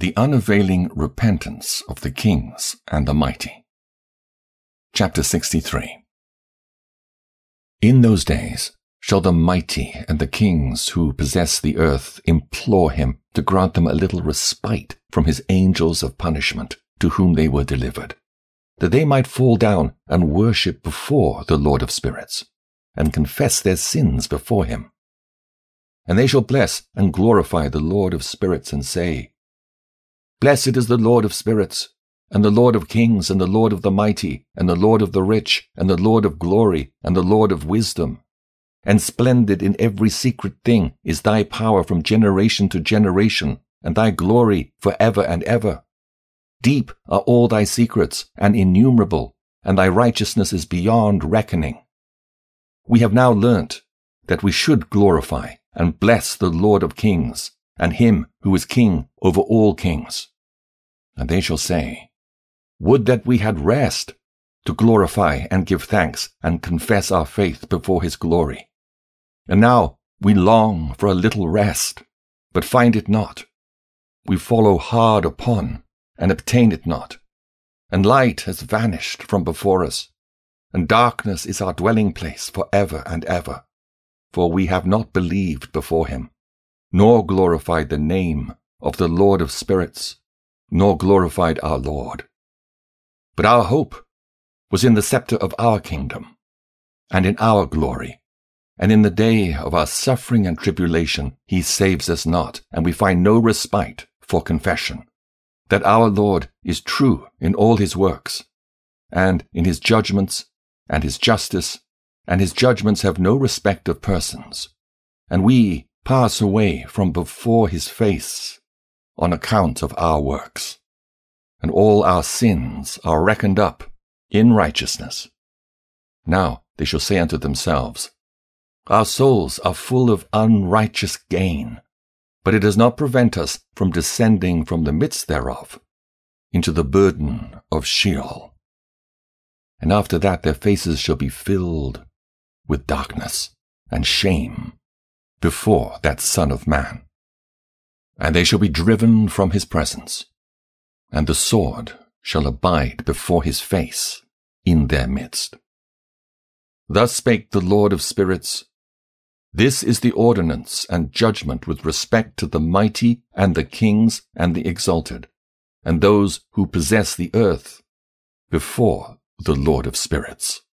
The unavailing repentance of the kings and the mighty. Chapter 63. In those days shall the mighty and the kings who possess the earth implore him to grant them a little respite from his angels of punishment to whom they were delivered, that they might fall down and worship before the Lord of spirits, and confess their sins before him. And they shall bless and glorify the Lord of spirits, and say, Blessed is the Lord of spirits, and the Lord of kings, and the Lord of the mighty, and the Lord of the rich, and the Lord of glory, and the Lord of wisdom. And splendid in every secret thing is thy power from generation to generation, and thy glory for ever and ever. Deep are all thy secrets, and innumerable, and thy righteousness is beyond reckoning. We have now learnt that we should glorify and bless the Lord of kings, and him who is king over all kings. And they shall say, Would that we had rest, to glorify and give thanks and confess our faith before his glory. And now we long for a little rest, but find it not. We follow hard upon, and obtain it not. And light has vanished from before us, and darkness is our dwelling place for ever and ever. For we have not believed before him, nor glorified the name of the Lord of spirits, nor glorified our Lord. But our hope was in the scepter of our kingdom, and in our glory. And in the day of our suffering and tribulation he saves us not, and we find no respite for confession, that our Lord is true in all his works, and in his judgments, and his justice, and his judgments have no respect of persons. And we pass away from before his face on account of our works, and all our sins are reckoned up in righteousness. Now they shall say unto themselves, Our souls are full of unrighteous gain, but it does not prevent us from descending from the midst thereof into the burden of Sheol. And after that their faces shall be filled with darkness and shame before that Son of Man. And they shall be driven from his presence, and the sword shall abide before his face in their midst. Thus spake the Lord of spirits, This is the ordinance and judgment with respect to the mighty and the kings and the exalted, and those who possess the earth before the Lord of spirits.